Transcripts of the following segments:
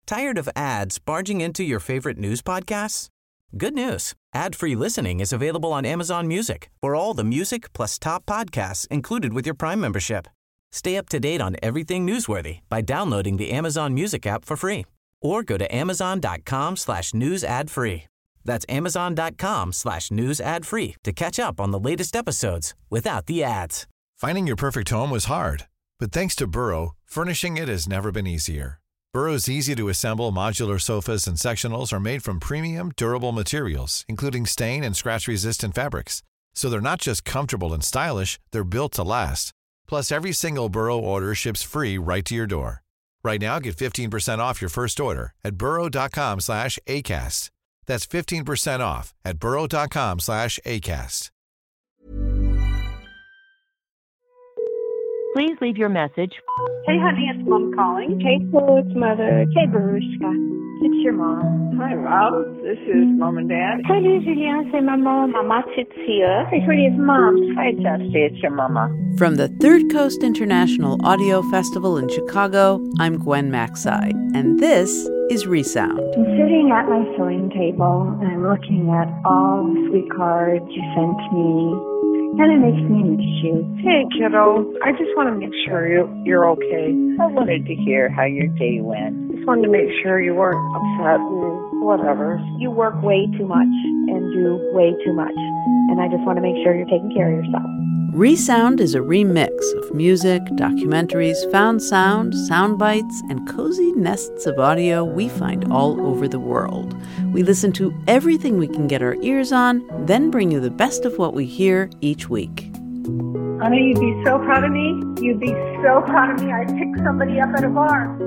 Tired of ads barging into your favorite news podcasts? Good news. Ad-free listening is available on Amazon Music for all the music plus top podcasts included with your Prime membership. Stay up to date on everything newsworthy by downloading the Amazon Music app for free or go to amazon.com/news ad free. That's amazon.com/news ad free to catch up on the latest episodes without the ads. Finding your perfect home was hard, but thanks to Burrow, furnishing it has never been easier. Burrow's easy-to-assemble modular sofas and sectionals are made from premium, durable materials, including stain and scratch-resistant fabrics. So they're not just comfortable and stylish, they're built to last. Plus, every single Burrow order ships free right to your door. Right now, get 15% off your first order at burrow.com/ACAST. That's 15% off at burrow.com/ACAST. Please leave your message. Hey, honey, it's Mom calling. Hey, Flo, it's Mother. Hey, Barushka. It's your mom. Hi, Rob. This is Mom and Dad. Salut, Julien. C'est Maman. Mama, it's here. Hey, sweetie, it's Mom. Hi, Dusty. It's your mama. From the Third Coast International Audio Festival in Chicago, I'm Gwen Macsai, and this is Resound. I'm sitting at my sewing table, and I'm looking at all the sweet cards you sent me. And it makes me miss you. Hey, kiddo. I just want to make sure you're okay. I wanted to hear how your day went. Just wanted to make sure you weren't upset and whatever. You work way too much and do way too much. And I just want to make sure you're taking care of yourself. Resound is a remix of music, documentaries, found sound, sound bites, and cozy nests of audio we find all over the world. We listen to everything we can get our ears on, then bring you the best of what we hear each week. Honey, you'd be so proud of me. You'd be so proud of me. I picked somebody up at a bar.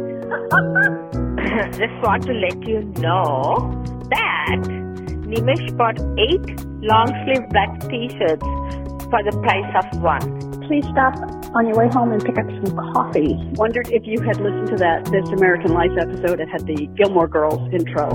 Just want to let you know that Nimish bought 8 long-sleeve black t-shirts for the price of 1. Please stop on your way home and pick up some coffee. Wondered if you had listened to that This American Life episode. It had the Gilmore Girls intro.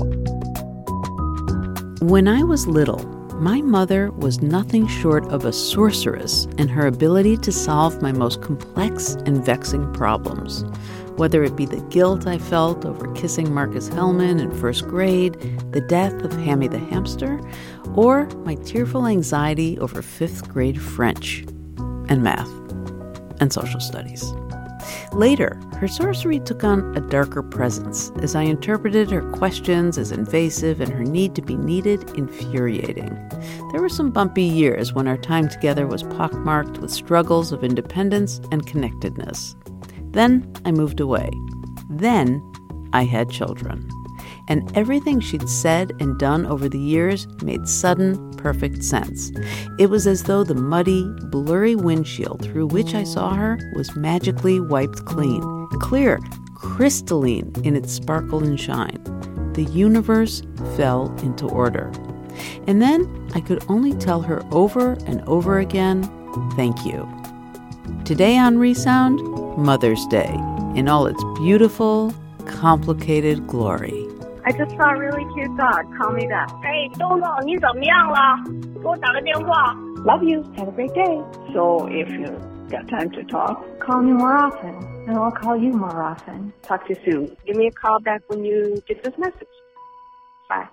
When I was little, my mother was nothing short of a sorceress in her ability to solve my most complex and vexing problems. Whether it be the guilt I felt over kissing Marcus Hellman in first grade, the death of Hammy the hamster, or my tearful anxiety over 5th grade French and math and social studies. Later, her sorcery took on a darker presence as I interpreted her questions as invasive and her need to be needed infuriating. There were some bumpy years when our time together was pockmarked with struggles of independence and connectedness. Then I moved away. Then I had children. And everything she'd said and done over the years made sudden, perfect sense. It was as though the muddy, blurry windshield through which I saw her was magically wiped clean, clear, crystalline in its sparkle and shine. The universe fell into order. And then I could only tell her over and over again, thank you. Today on Resound, Mother's Day, in all its beautiful, complicated glory. I just saw a really cute dog. Call me back. Hey, 豆豆，你怎么样了？给我打个电话。 Love you. Have a great day. So if you got time to talk, Call me more often, and I'll call you more often. talk to you soon. Give me a call back when you get this message. Bye.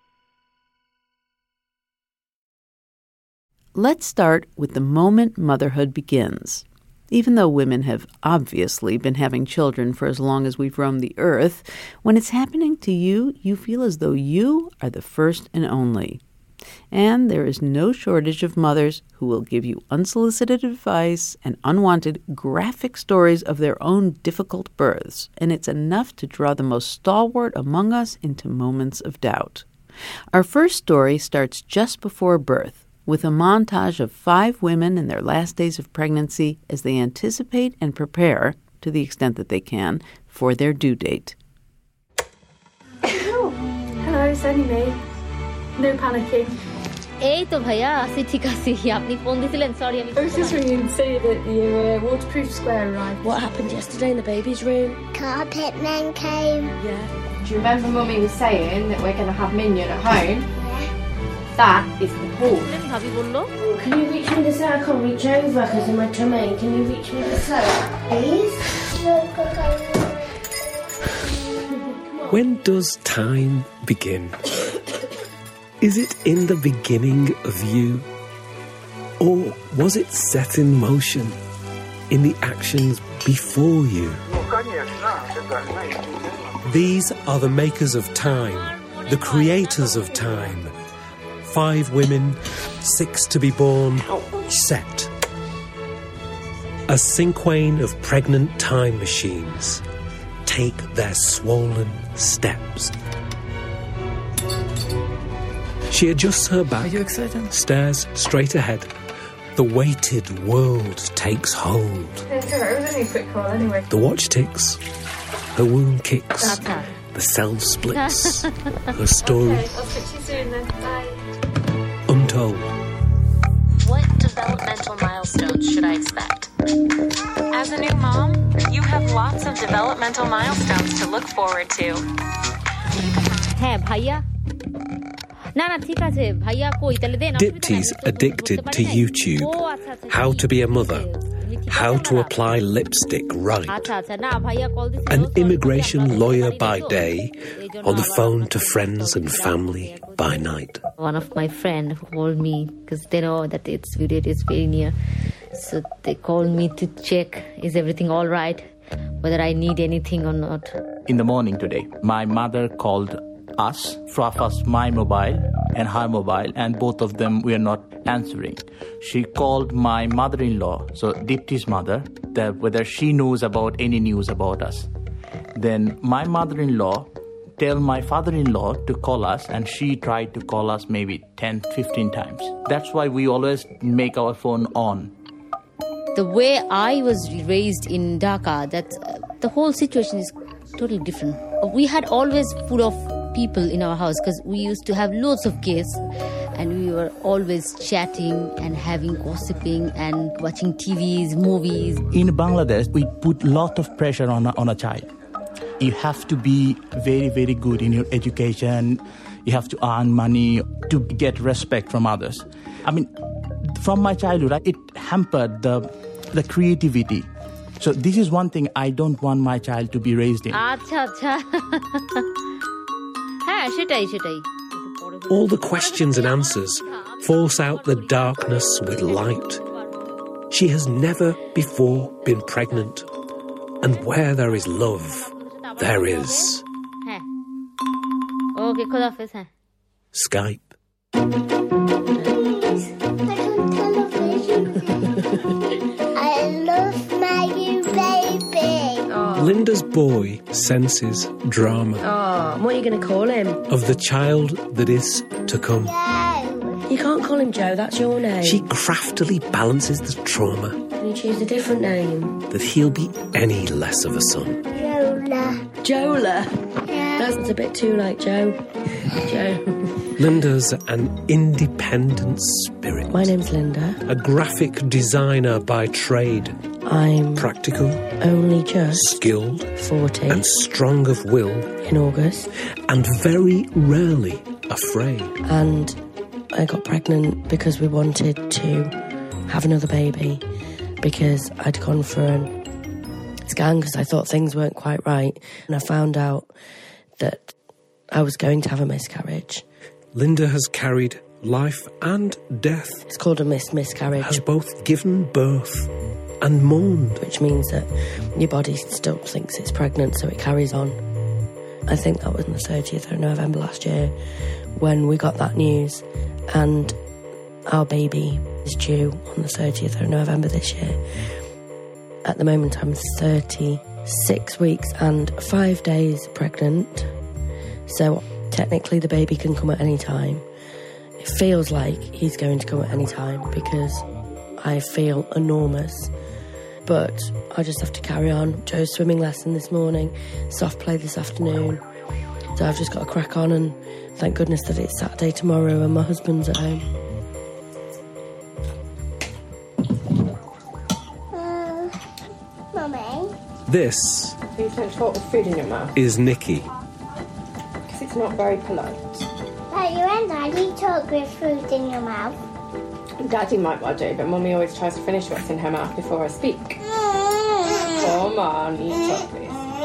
Let's start with the moment motherhood begins. Even though women have obviously been having children for as long as we've roamed the earth, when it's happening to you, you feel as though you are the first and only. And there is no shortage of mothers who will give you unsolicited advice and unwanted graphic stories of their own difficult births, and it's enough to draw the most stalwart among us into moments of doubt. Our first story starts just before birth, with a montage of 5 women in their last days of pregnancy as they anticipate and prepare, to the extent that they can, for their due date. Oh, hello, it's only me. No panicking. এই তো ভাইয়া আসি ঠিক আছে আপনি phone দিছিলেন sorry আমি I was just ringing to say that the waterproof square arrived. What happened yesterday in the baby's room? Carpet man came. Yeah. Do you remember Mummy was saying that we're going to have Minion at home? That is the pool. ভাবি বললো Can you reach me this out? I can't reach over because of my tummy. Can you reach me this out? Please? Come on. When does time begin? Is it in the beginning of you? Or was it set in motion in the actions before you? These are the makers of time, the creators of time. 5 women, 6 to be born, set. A cinquain of pregnant time machines take their swollen steps. She adjusts her back. Are you excited? Stares straight ahead. The weighted world takes hold. It was only a quick call anyway. The watch ticks. Her womb kicks. The cell splits. Her story. Okay, I'll speak to you soon then. Bye. Untold. What developmental milestones should I expect? As a new mom, you have lots of developmental milestones to look forward to. হ্যাঁ ভাইয়া না না ঠিক আছে ভাইয়া কই তাহলে দেন Dipti's addicted to YouTube. How to be a mother. How to apply lipstick right. আচ্ছা আচ্ছা না ভাইয়া কল দিছে An immigration lawyer by day, on the phone to friends and family by night. One of my friend called me because they know that its video is very near, so they called me to check is everything all right, whether I need anything or not. In the morning today, my mother called us, first my mobile and her mobile, and both of them were not answering. She called my mother-in-law, so Dipti's mother, that whether she knows about any news about us. Then my mother-in-law tell my father-in-law to call us, and she tried to call us maybe 10-15 times. That's why we always make our phone on. The way I was raised in Dhaka, that the whole situation is totally different. We had always full of people in our house because we used to have loads of kids, and we were always chatting and having gossiping and watching TVs, movies. In Bangladesh, we put a lot of pressure on a child. You have to be very, very good in your education. You have to earn money to get respect from others. I mean, from my childhood, it hampered the creativity. So this is one thing I don't want my child to be raised in. আচ্ছা আচ্ছা হ্যাঁ সেটাই সেটাই All the questions and answers force out the darkness with light. She has never before been pregnant, and where there is love, there is হ্যাঁ ওকে খোদাফেজ হ্যাঁ Skype. I love my new baby. Linda's boy senses drama. Oh, what are you going to call him? Of the child that is to come. You can't call him Joe, that's your name. She craftily balances the trauma. Can you choose a different name? That he'll be any less of a son. Jola. Jola? Yeah. That's a bit too like Joe. Joe. Linda's an independent spirit. My name's Linda. A graphic designer by trade. I'm practical, only just skilled, 40, and strong of will in August, and very rarely afraid. And I got pregnant because we wanted to have another baby, because I'd gone for a scan because I thought things weren't quite right, and I found out that I was going to have a miscarriage. Linda has carried life and death. It's called a miscarriage. Has both given birth and mourned. Which means that your body still thinks it's pregnant, so it carries on. I think that was on the 30th of November last year when we got that news, and our baby is due on the 30th of November this year. At the moment I'm 36 weeks and 5 days pregnant, so technically the baby can come at any time. It feels like he's going to come at any time because I feel enormous. But I just have to carry on. Joe's swimming lesson this morning, soft play this afternoon. So I've just got to crack on, and thank goodness that it's Saturday tomorrow and my husband's at home. Mummy? This You don't talk with food in your mouth. Is Nikki. Because it's not very polite. But you and Daddy talk with food in your mouth. Daddy might well do, but Mummy always tries to finish what's in her mouth before I speak. Come on, eat up, please.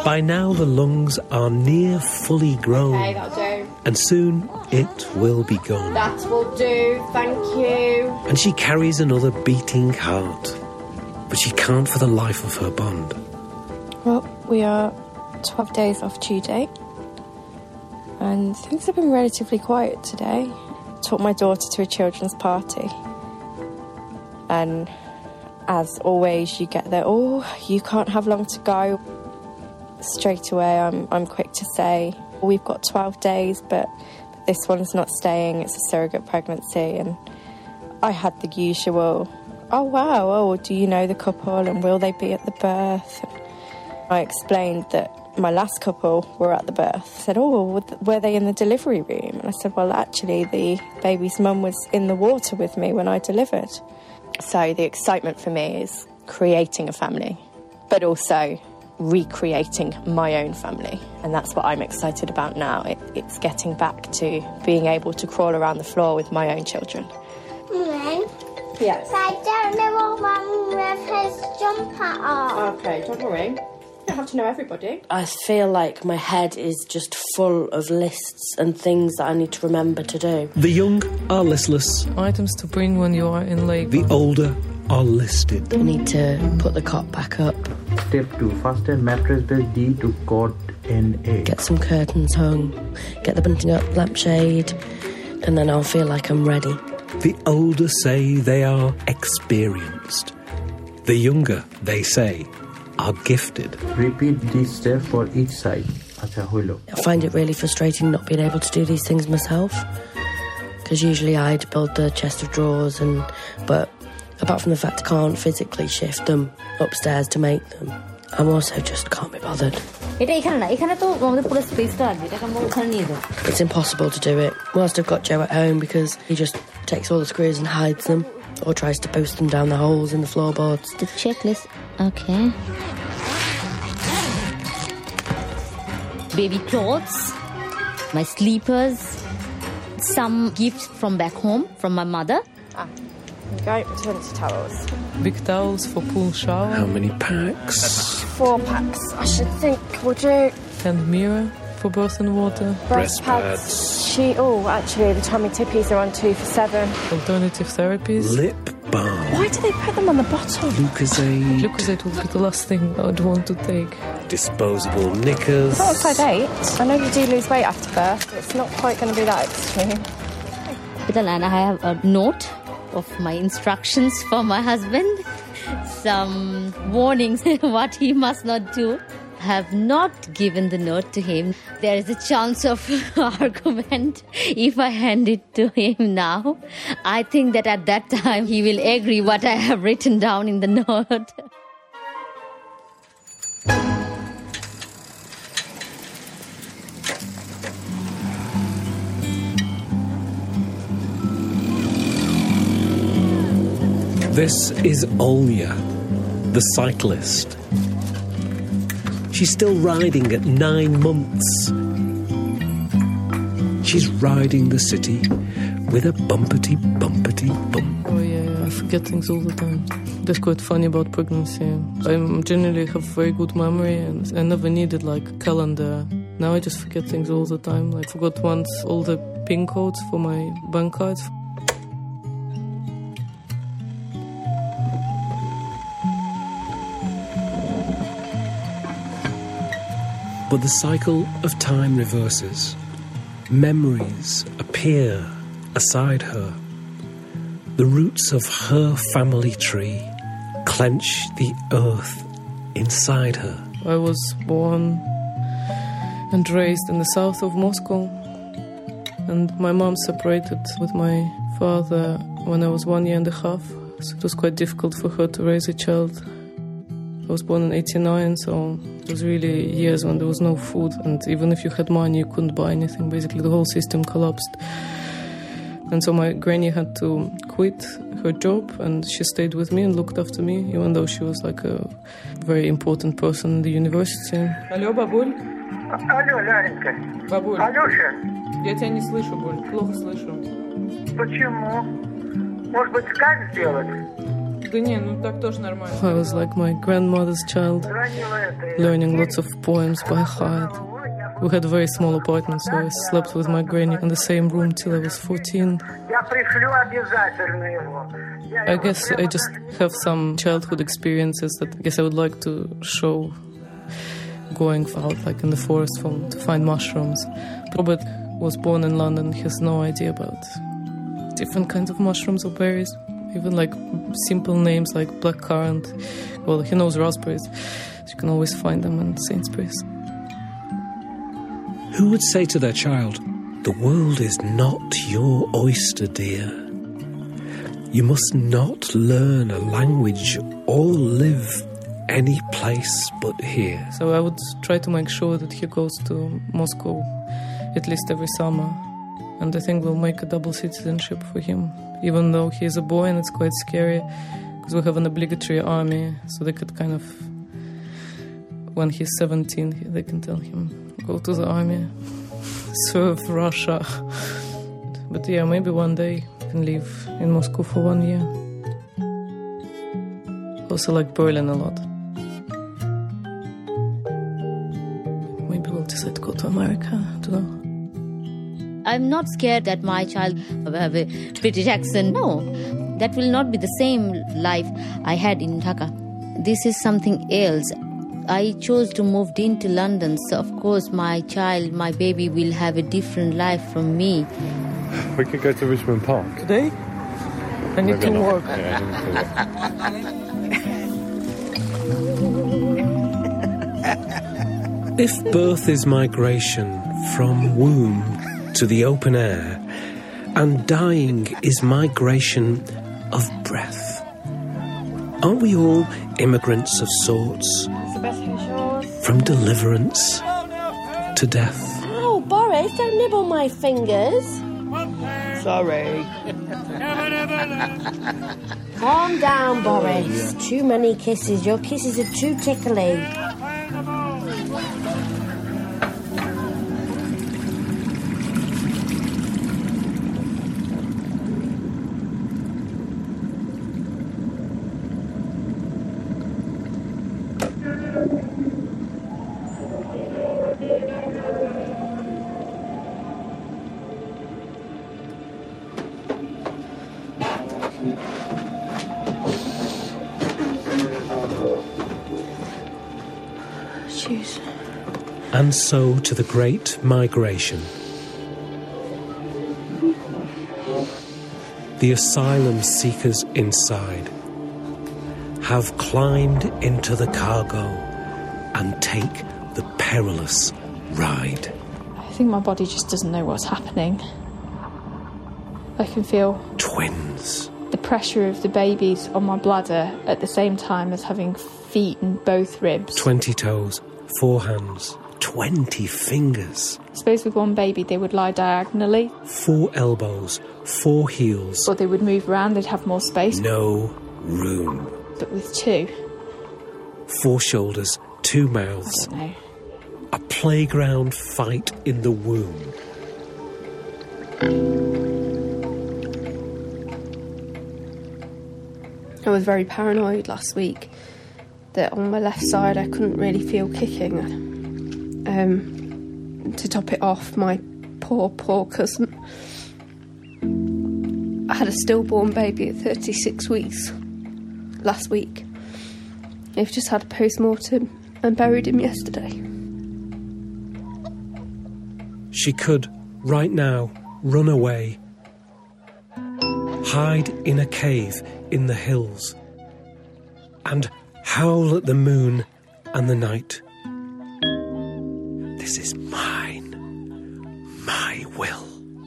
By now the lungs are near fully grown. Okay, that'll do. And soon it will be gone. That will do, thank you. And she carries another beating heart. But she can't for the life of her bond. Well, we are 12 days off due date. And things have been relatively quiet today. Took my daughter to a children's party. And as always, you get there, oh, you can't have long to go. Straight away, I'm quick to say, we've got 12 days, but this one's not staying. It's a surrogate pregnancy. And I had the usual, oh, wow, oh, do you know the couple and will they be at the birth? And I explained that my last couple were at the birth. I said, oh, were they in the delivery room? And I said, well, actually, the baby's mum was in the water with me when I delivered. So the excitement for me is creating a family, but also recreating my own family. And that's what I'm excited about now. It's getting back to being able to crawl around the floor with my own children. Mum? Yes? I don't know what one with his jumper on. Okay, don't worry. You don't have to know everybody. I feel like my head is just full of lists and things that I need to remember to do. The young are listless. Items to bring when you are in labor. The older are listed. I need to put the cot back up. Step 2. Fasten mattress base D to cot NA. Get some curtains hung. Get the bunting up lampshade. And then I'll feel like I'm ready. The older say they are experienced. The younger, they say, are gifted. Repeat these steps for each side. I find it really frustrating not being able to do these things myself. Because usually I'd build the chest of drawers, but apart from the fact I can't physically shift them upstairs to make them, I'm also just can't be bothered. It's impossible to do it whilst I've got Joe at home because he just takes all the screws and hides them or tries to post them down the holes in the floorboards. The checklist, okay. Baby clothes, my sleepers, some gifts from back home from my mother. Go, maternity towels. Big towels for pool shower. How many packs? 4 packs, I should think, would you? And mirror for birth and water. Breast pads. Actually, the tummy tippies are on 2 for $7. Alternative therapies. Lip balm. Why do they put them on the bottom? Lucozade. Lucozade will be the last thing I'd want to take. Disposable knickers. It's not a size 8. I know you do lose weight after birth, but it's not quite going to be that extreme. And I have a note of my instructions for my husband. Some warnings what he must not do. Have not given the note to him. There is a chance of argument if I hand it to him now. I think that at that time he will agree what I have written down in the note. This is Olya, the cyclist. She's still riding at 9 months. She's riding the city with a bumpety bump. Oh yeah, I forget things all the time. That's quite funny about pregnancy. I generally have very good memory and I never needed like a calendar. Now I just forget things all the time. Like, I forgot once all the PIN codes for my bank cards. But the cycle of time reverses. Memories appear aside her. The roots of her family tree clench the earth inside her. I was born and raised in the south of Moscow. And my mom separated with my father when I was 1 year and a half. So it was quite difficult for her to raise a child. I was born in 1989, so it was really years when there was no food, and even if you had money, you couldn't buy anything. Basically, the whole system collapsed. And so my granny had to quit her job, and she stayed with me and looked after me, even though she was like a very important person in the university. Алло, бабуль? Алло, Ляленька. Бабуль. Алёша. Я тебя не слышу, Буль, плохо слышу. Почему? Может быть, скайп сделать? I was like my grandmother's child, learning lots of poems by heart. We had a very small apartment, so I slept with my granny in the same room till I was 14. I guess I just have some childhood experiences that I guess I would like to show, going out like in the forest to find mushrooms. Robert was born in London, he has no idea about different kinds of mushrooms or berries, even like simple names like blackcurrant. Well, he knows raspberries, so you can always find them in Sainsbury's. Who would say to their child, "The world is not your oyster, dear. You must not learn a language or live any place but here"? So I would try to make sure that he goes to Moscow at least every summer. And I think we'll make a double citizenship for him, even though he's a boy and it's quite scary, because we have an obligatory army, so they could kind of, when he's 17, they can tell him, go to the army, serve Russia. But yeah, maybe one day I can live in Moscow for 1 year. Also like Berlin a lot. Maybe we'll decide to go to America, I don't know. I'm not scared that my child will have a British accent. No, that will not be the same life I had in Dhaka. This is something else. I chose to move into London, so of course my child, my baby will have a different life from me. We could go to Richmond Park. Today? I need to work. If birth is migration from womb to the open air, and dying is migration of breath, aren't we all immigrants of sorts? From deliverance to death. Ow, Boris, don't nibble my fingers. Sorry. Calm down, Boris. Too many kisses. Your kisses are too tickly. And so to the great migration. The asylum seekers inside have climbed into the cargo and take the perilous ride. I think my body just doesn't know what's happening. I can feel twins. The pressure of the babies on my bladder at the same time as having feet in both ribs. 20 toes, 4 hands, 20 fingers. I suppose with one baby they would lie diagonally. 4 elbows, 4 heels. Or they would move around, they'd have more space. No room. But with 2. 4 shoulders, 2 mouths. I don't know. A playground fight in the womb. I was very paranoid last week that on my left side I couldn't really feel kicking. To top it off, my poor cousin. I had a stillborn baby at 36 weeks last week. They've just had a post-mortem and buried him yesterday. She could, right now, run away. Hide in a cave in the hills. And howl at the moon and the night. This is mine. My will.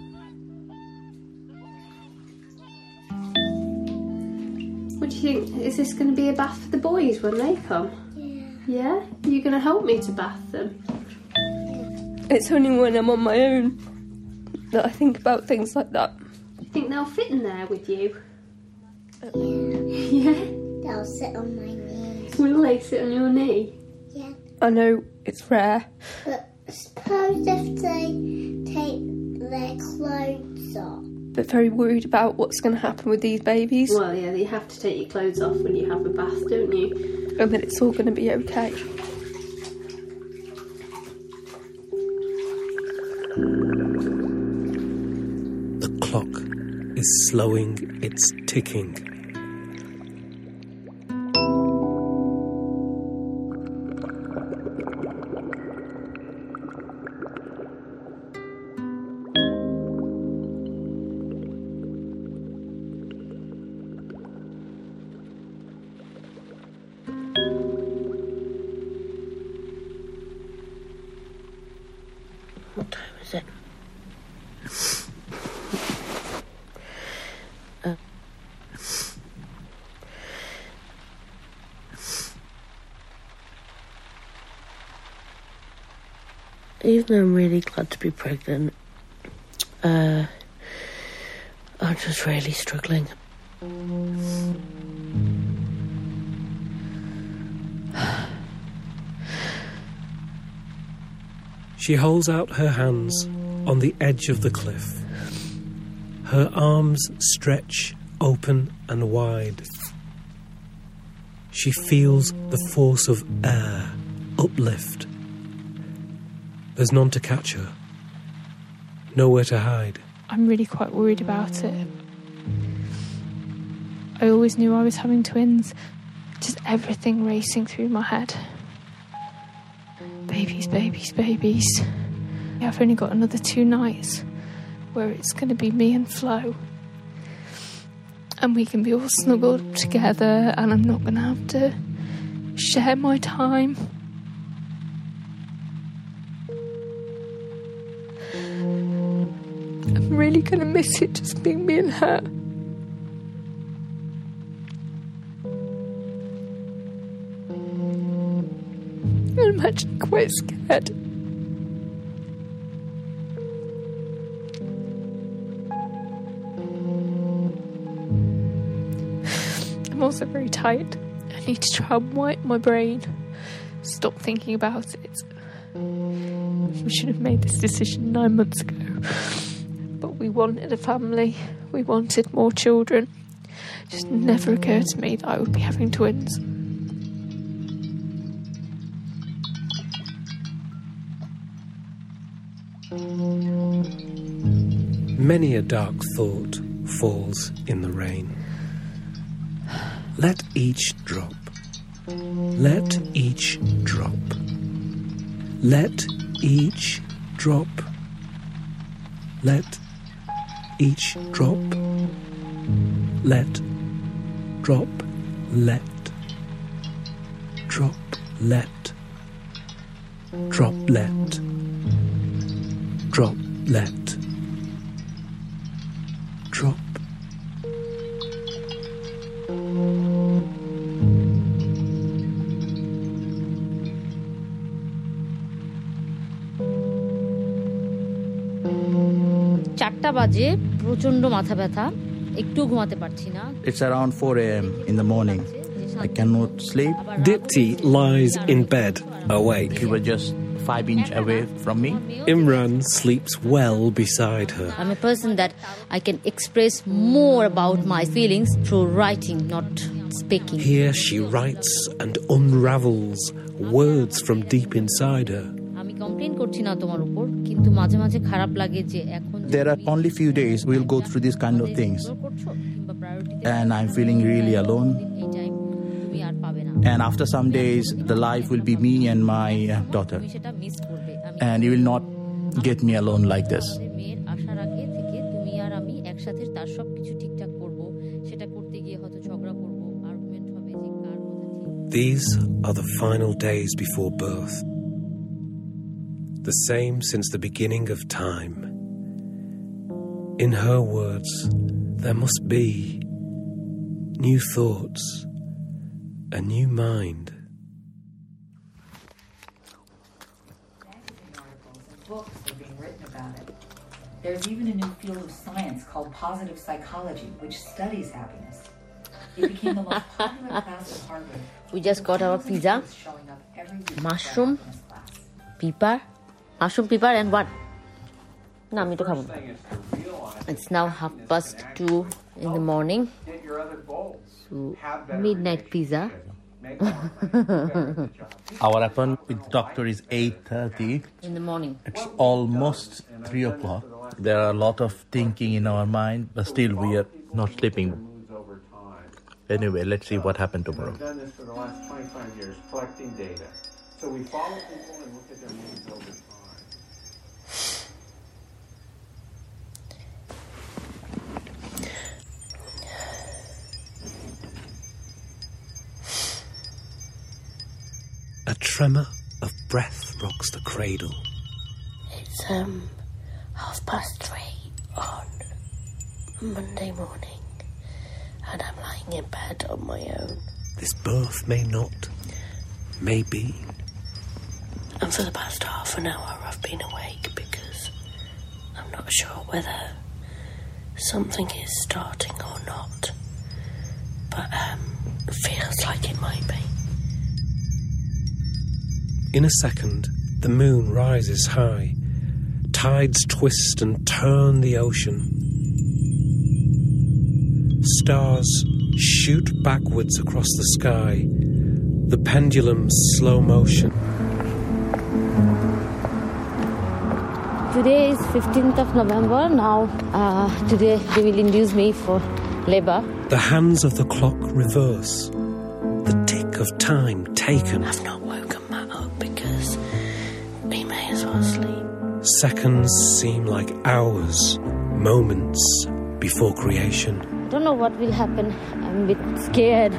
What do you think? Is this going to be a bath for the boys when they come? Yeah? You're going to help me to bath them? It's only when I'm on my own that I think about things like that. You think they'll fit in there with you? Yeah? They'll sit on my knee. Will they sit on your knee? Yeah. I know it's rare. But suppose if they take their clothes off. but very worried about what's going to happen with these babies. Well, yeah, you have to take your clothes off when you have a bath, don't you? And that it's all going to be okay. The clock is slowing its ticking. What time is it? Even though I'm really glad to be pregnant, I'm just really struggling. She holds out her hands on the edge of the cliff. Her arms stretch open and wide. She feels the force of air uplift. There's none to catch her. Nowhere to hide. I'm really quite worried about it. I always knew I was having twins. Just everything racing through my head. Babies, babies, babies. I've only got another 2 nights where it's going to be me and Flo. And we can be all snuggled together and I'm not going to have to share my time. I'm really going to miss it just being me and her. I'm actually quite scared. I'm also very tired. I need to try and wipe my brain. Stop thinking about it. We should have made this decision 9 months ago. But we wanted a family. We wanted more children. It just never occurred to me that I would be having twins. Many a dark thought falls in the rain. Let each drop. Let each drop. Let each drop. Let each drop. Let drop. Let drop. Let drop. Let drop. Let drop. চারটা বাজে প্রচন্ড মাথা ব্যথা একটু ঘুমাতে পারছি না It's around 4 a.m. in the morning. I cannot sleep. Dipti lies in bed, awake. He was just 5 inches away from me. Imran sleeps well beside her. I'm a person that I can express more about my feelings through writing, not speaking. Here she writes and unravels words from deep inside her. আমি complain করছি না তোমার উপর কিন্তু মাঝে মাঝে খারাপ লাগে যে এখন There are only few days we'll go through these kind of things. And I'm feeling really alone. And after some days, the life will be me and my daughter. And you will not get me alone like this. These are the final days before birth. The same since the beginning of time. In her words, there must be new thoughts, a new mind. Books are being written about it. There's even a new field of science called positive psychology, which studies happiness. It became the most popular class at Harvard. We just got our pizza, mushroom, pepper and what? না আমি তো খাবো না It's now 2:30 in the morning. So, midnight pizza. Our appointment with doctor is 8:30. In the morning. It's almost 3 o'clock. There are a lot of thinking in our mind, but still we are not sleeping. Anyway, let's see what happened tomorrow. We've done this for the last 25 years, collecting data. So we follow people and look at their needs over time. A tremor of breath rocks the cradle. It's 3:30 on Monday morning, and I'm lying in bed on my own. This birth may not, may be. And for the past half an hour I've been awake because I'm not sure whether something is starting or not. But it feels like it might be. In a second, the moon rises high. Tides twist and turn the ocean. Stars shoot backwards across the sky. The pendulum's slow motion. Today is 15th of November. Now, today they will induce me for labor. The hands of the clock reverse. The tick of time taken. I've not woken Matt up because we may as well sleep. Seconds seem like hours, moments before creation. I don't know what will happen. I'm a bit scared.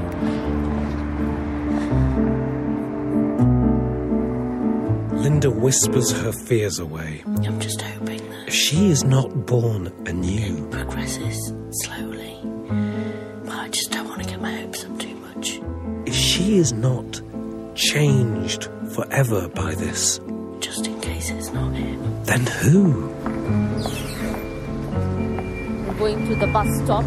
Linda whispers her fears away. I'm just hoping that she is not born anew. It progresses slowly. But I just don't want to get my hopes up too much. If she is not changed forever by this, just in case it's not it, then who? We're going to the bus stop.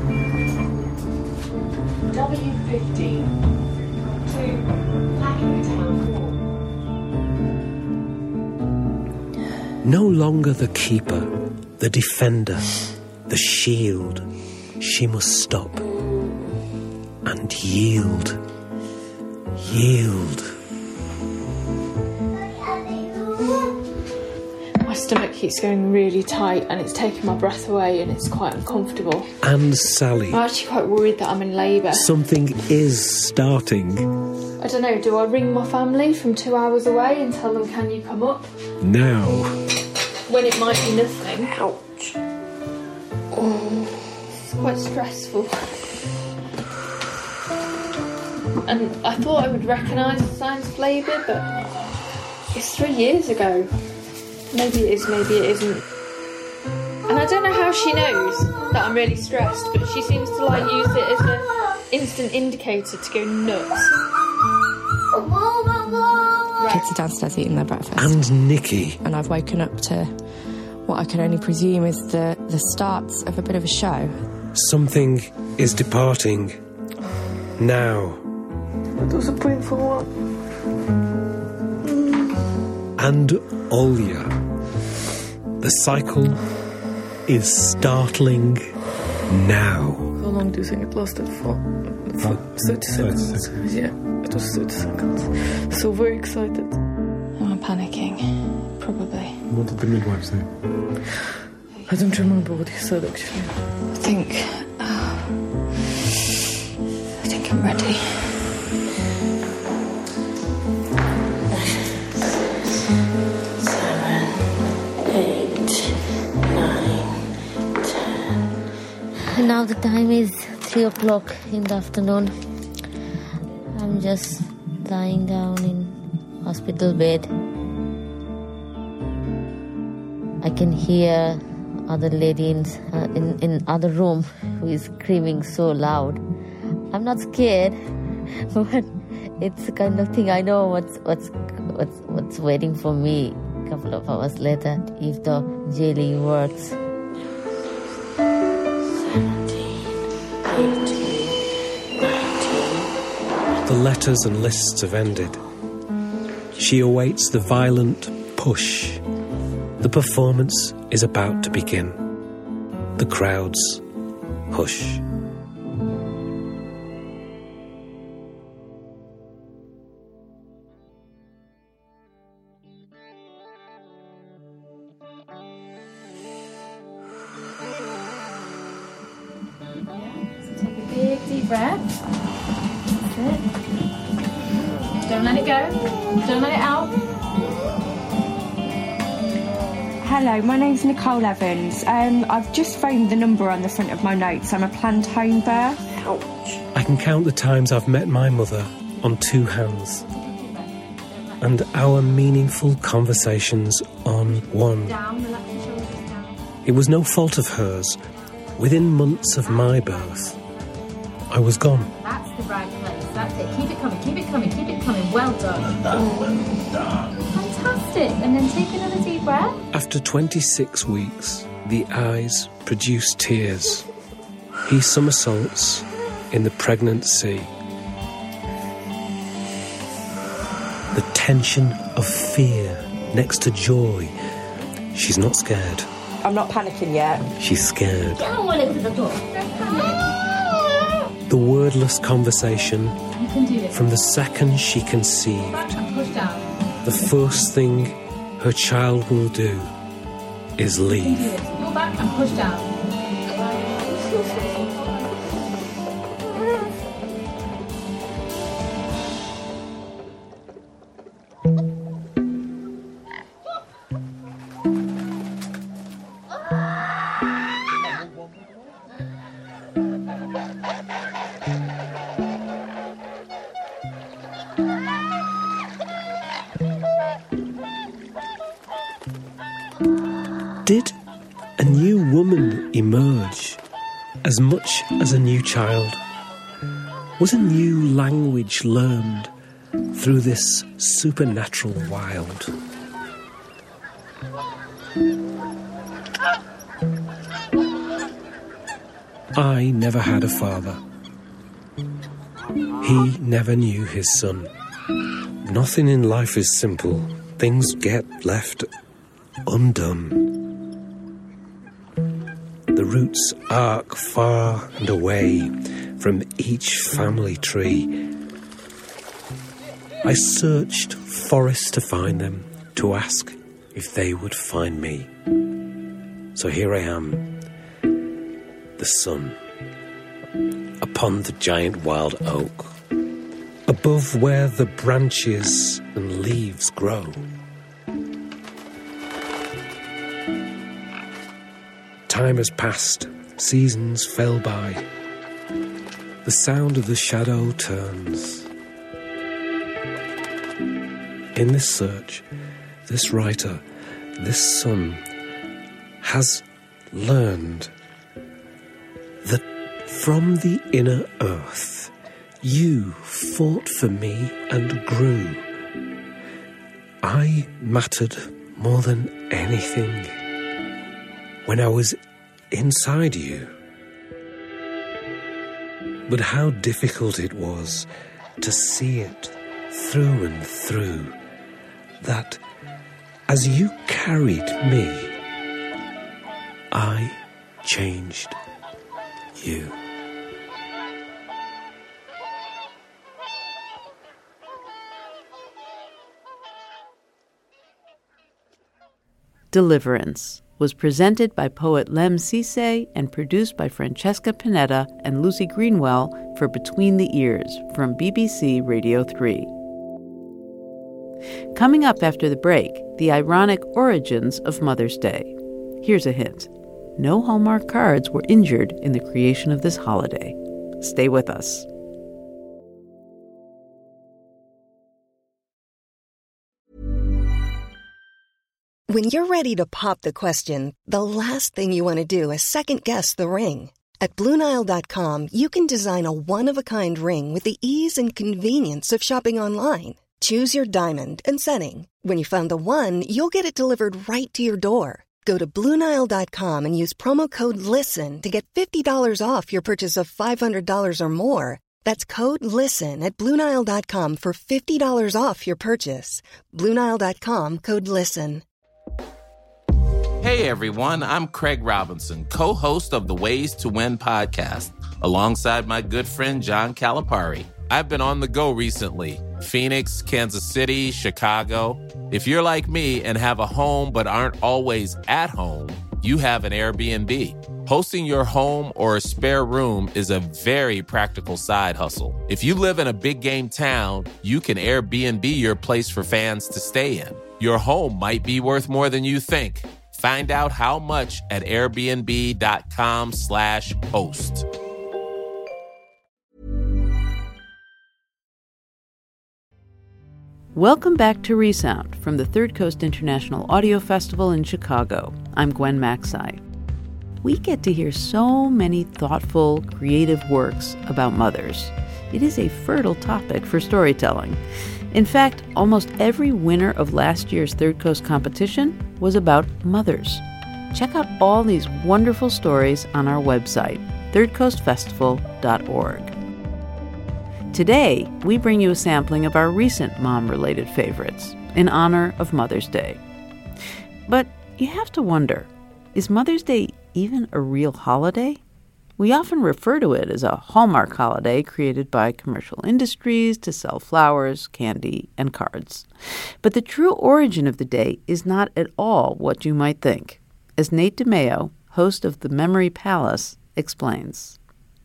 W15 to Packingtown Hall. No longer the keeper, the defender, the shield. She must stop and yield. Yield. My stomach keeps going really tight and it's taking my breath away and it's quite uncomfortable. And Sally. I'm actually quite worried that I'm in labour. Something is starting. I don't know, do I ring my family from 2 hours away and tell them, can you come up? Now. When it might be nothing. Ouch. Oh, it's quite stressful. And I thought I would recognise the signs of labour, but it's 3 years ago. Maybe it is, maybe it isn't. And I don't know how she knows that I'm really stressed, but she seems to like use it as an instant indicator to go nuts. Kids are downstairs eating their breakfast. And Nikki. And I've woken up to what I can only presume is the starts of a bit of a show. Something is departing. Now. That was a painful one. And Olya. The cycle is startling now. How long do you think it lasted for? 30 seconds. Yeah, it was 30 seconds. So very excited. Am I panicking? Probably. What did the midwife say? I don't remember what he said actually. I think I'm ready. Now the time is 3 o'clock in the afternoon. I'm just lying down in hospital bed. I can hear other lady in other room who is screaming so loud. I'm not scared, but it's the kind of thing I know what's waiting for me a couple of hours later if the jailing works. 18, 19. The letters and lists have ended. She awaits the violent push. The performance is about to begin. The crowds hush. Take a big deep breath. That's it. Don't let it go. Don't let it out. Hello, my name's Nicole Evans. I've just phoned the number on the front of my notes. I'm a planned home birth. I can count the times I've met my mother on 2 hands, and our meaningful conversations on 1. It was no fault of hers. Within months of my birth, I was gone. That's the right place. That's it. Keep it coming. Keep it coming. Keep it coming. Well done. Fantastic. And then take another deep breath. After 26 weeks, the eyes produce tears. He somersaults in the pregnant sea. The tension of fear next to joy. She's not scared. I'm not panicking yet. She's scared. Don't want it to the door. The wordless conversation You can do this. from the second she conceived. Back and push down. The first thing her child will do is You can do leave. this. Go back and push down. Did a new woman emerge as much as a new child? Was a new language learned through this supernatural wild? I never had a father. He never knew his son. Nothing in life is simple. Things get left undone. The roots arc far and away from each family tree. I searched forests to find them, to ask if they would find me. So here I am, the sun, upon the giant wild oak, above where the branches and leaves grow. Time has passed, seasons fell by. The sound of the shadow turns. In this search, this writer, this son, has learned that from the inner earth, you fought for me and grew. I mattered more than anything when I was inside you. But how difficult it was to see it through and through, that as you carried me, I changed you. Deliverance was presented by poet Lem Cisse and produced by Francesca Pinetta and Lucy Greenwell for Between the Ears from BBC Radio 3. Coming up after the break, the ironic origins of Mother's Day. Here's a hint. No Hallmark cards were injured in the creation of this holiday. Stay with us. When you're ready to pop the question, the last thing you want to do is second-guess the ring. At BlueNile.com, you can design a one-of-a-kind ring with the ease and convenience of shopping online. Choose your diamond and setting. When you find the one, you'll get it delivered right to your door. Go to BlueNile.com and use promo code LISTEN to get $50 off your purchase of $500 or more. That's code LISTEN at BlueNile.com for $50 off your purchase. BlueNile.com, code LISTEN. Hey everyone, I'm Craig Robinson, co-host of the Ways to Win podcast, alongside my good friend John Calipari. I've been on the go recently. Phoenix, Kansas City, Chicago. If you're like me and have a home but aren't always at home, you have an Airbnb. Hosting your home or a spare room is a very practical side hustle. If you live in a big game town, you can Airbnb your place for fans to stay in. Your home might be worth more than you think. Find out how much at airbnb.com/host. Welcome back to Resound from the Third Coast International Audio Festival in Chicago. I'm Gwen Macsai. We get to hear so many thoughtful, creative works about mothers. It is a fertile topic for storytelling. In fact, almost every winner of last year's Third Coast competition was about mothers. Check out all these wonderful stories on our website, thirdcoastfestival.org. Today, we bring you a sampling of our recent mom-related favorites in honor of Mother's Day. But you have to wonder, is Mother's Day even a real holiday? We often refer to it as a Hallmark holiday created by commercial industries to sell flowers, candy, and cards. But the true origin of the day is not at all what you might think, as Nate DeMeo, host of The Memory Palace, explains.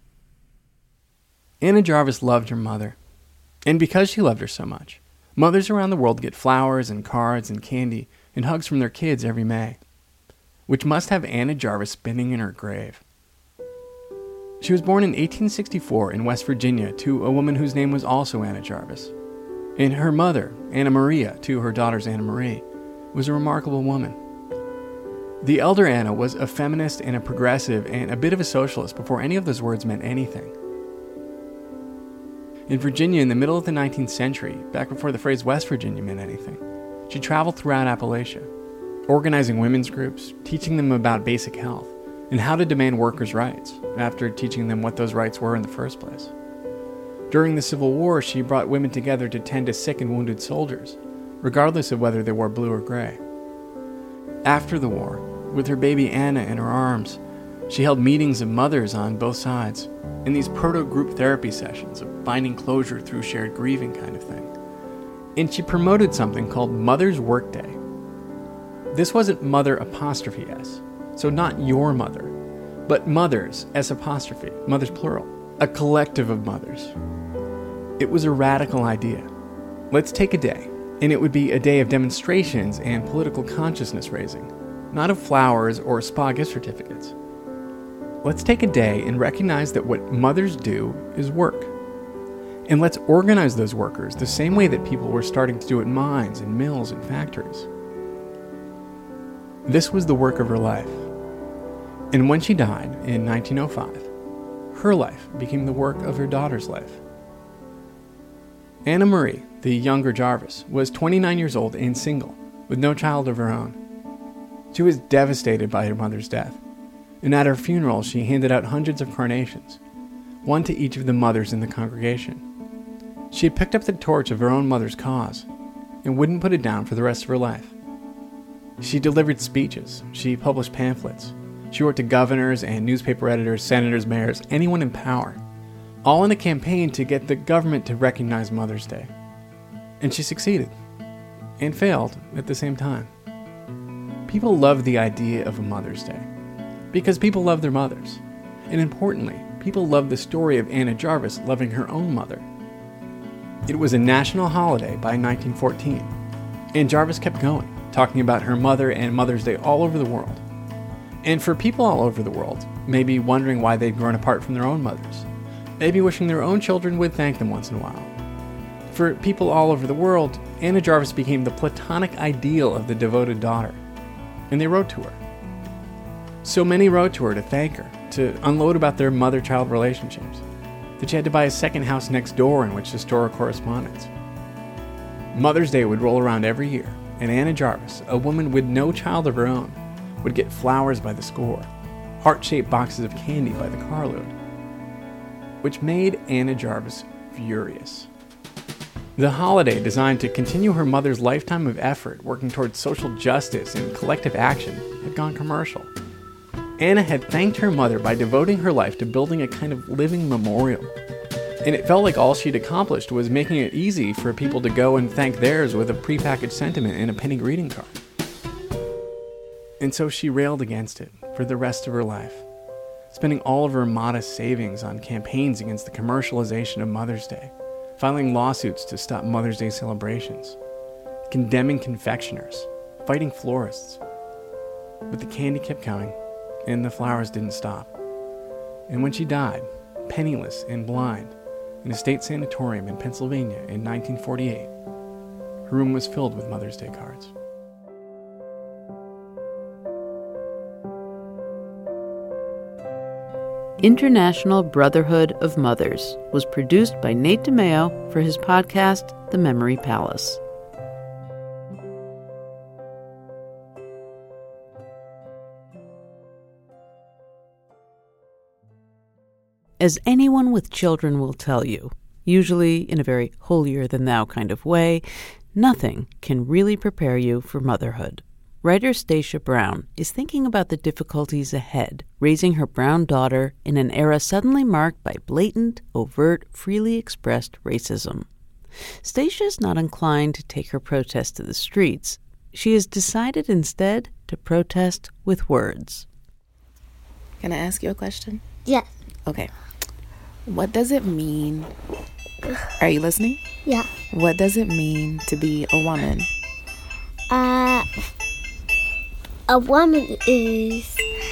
Anna Jarvis loved her mother. And because she loved her so much, mothers around the world get flowers and cards and candy and hugs from their kids every May, which must have Anna Jarvis spinning in her grave. She was born in 1864 in West Virginia to a woman whose name was also Anna Jarvis. And her mother, Anna Maria, to her daughters Anna Marie, was a remarkable woman. The elder Anna was a feminist and a progressive and a bit of a socialist before any of those words meant anything. In Virginia in the middle of the 19th century, back before the phrase West Virginia meant anything, she traveled throughout Appalachia, organizing women's groups, teaching them about basic health, and how to demand workers' rights, after teaching them what those rights were in the first place. During the Civil War, she brought women together to tend to sick and wounded soldiers, regardless of whether they wore blue or gray. After the war, with her baby Anna in her arms, she held meetings of mothers on both sides, in these proto-group therapy sessions of finding closure through shared grieving kind of thing. And she promoted something called Mother's Workday. This wasn't mother apostrophe S, so not your mother, but mothers, S apostrophe, mothers plural, a collective of mothers. It was a radical idea. Let's take a day, and it would be a day of demonstrations and political consciousness raising, not of flowers or spa gift certificates. Let's take a day and recognize that what mothers do is work. And let's organize those workers the same way that people were starting to do at mines and mills and factories. This was the work of her life. And when she died in 1905, her life became the work of her daughter's life. Anna Marie, the younger Jarvis, was 29 years old and single, with no child of her own. She was devastated by her mother's death, and at her funeral she handed out hundreds of carnations, one to each of the mothers in the congregation. She had picked up the torch of her own mother's cause, and wouldn't put it down for the rest of her life. She delivered speeches, she published pamphlets, she wrote to governors and newspaper editors, senators, mayors, anyone in power, all in a campaign to get the government to recognize Mother's Day. And she succeeded, and failed at the same time. People love the idea of a Mother's Day, because people love their mothers. And importantly, people love the story of Anna Jarvis loving her own mother. It was a national holiday by 1914, and Jarvis kept going, talking about her mother and Mother's Day all over the world. And for people all over the world, maybe wondering why they'd grown apart from their own mothers, maybe wishing their own children would thank them once in a while. For people all over the world, Anna Jarvis became the platonic ideal of the devoted daughter, and they wrote to her. So many wrote to her to thank her, to unload about their mother-child relationships, that she had to buy a second house next door in which to store her correspondence. Mother's Day would roll around every year, and Anna Jarvis, a woman with no child of her own, would get flowers by the score, heart-shaped boxes of candy by the carload, which made Anna Jarvis furious. The holiday, designed to continue her mother's lifetime of effort working towards social justice and collective action, had gone commercial. Anna had thanked her mother by devoting her life to building a kind of living memorial. And it felt like all she'd accomplished was making it easy for people to go and thank theirs with a prepackaged sentiment and a penny greeting card. And so she railed against it for the rest of her life, spending all of her modest savings on campaigns against the commercialization of Mother's Day, filing lawsuits to stop Mother's Day celebrations, condemning confectioners, fighting florists. But the candy kept coming, and the flowers didn't stop. And when she died, penniless and blind, in a state sanatorium in Pennsylvania in 1948, her room was filled with Mother's Day cards. International Brotherhood of Mothers was produced by Nate DeMeo for his podcast, The Memory Palace. As anyone with children will tell you, usually in a very holier-than-thou kind of way, nothing can really prepare you for motherhood. Writer Stacia Brown is thinking about the difficulties ahead, raising her brown daughter in an era suddenly marked by blatant, overt, freely expressed racism. Stacia is not inclined to take her protest to the streets. She has decided instead to protest with words. Can I ask you a question? Yes. Okay. What does it mean? Are you listening? Yeah. What does it mean to be a woman? A woman is,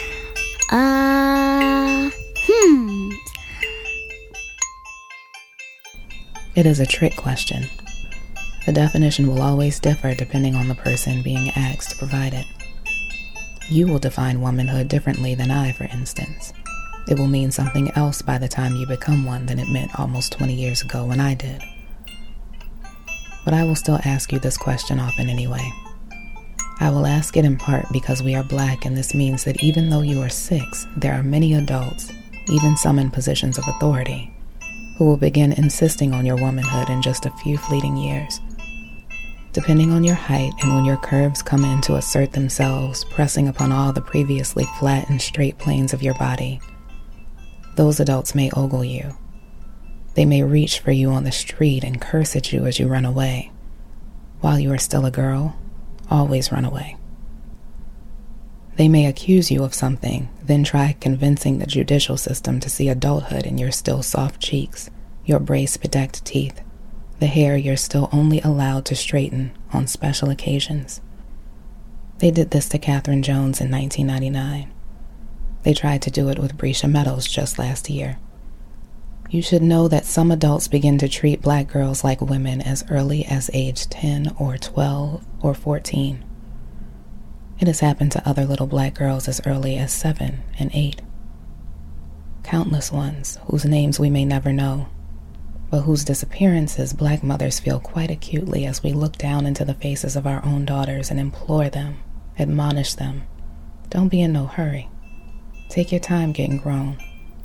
It is a trick question. The definition will always differ depending on the person being asked to provide it. You will define womanhood differently than I, for instance. It will mean something else by the time you become one than it meant almost 20 years ago when I did. But I will still ask you this question often anyway. I will ask it in part because we are Black, and this means that even though you are 6, there are many adults, even some in positions of authority, who will begin insisting on your womanhood in just a few fleeting years. Depending on your height and when your curves come in to assert themselves, pressing upon all the previously flat and straight planes of your body, those adults may ogle you. They may reach for you on the street and curse at you as you run away. While you are still a girl, always run away. They may accuse you of something, then try convincing the judicial system to see adulthood in your still soft cheeks, your brace-bedecked teeth, the hair you're still only allowed to straighten on special occasions. They did this to Catherine Jones in 1999. They tried to do it with Brescia Meadows just last year. You should know that some adults begin to treat Black girls like women as early as age 10 or 12 or 14. It has happened to other little Black girls as early as 7 and 8. Countless ones whose names we may never know, but whose disappearances Black mothers feel quite acutely as we look down into the faces of our own daughters and implore them, admonish them. Don't be in no hurry. Take your time getting grown.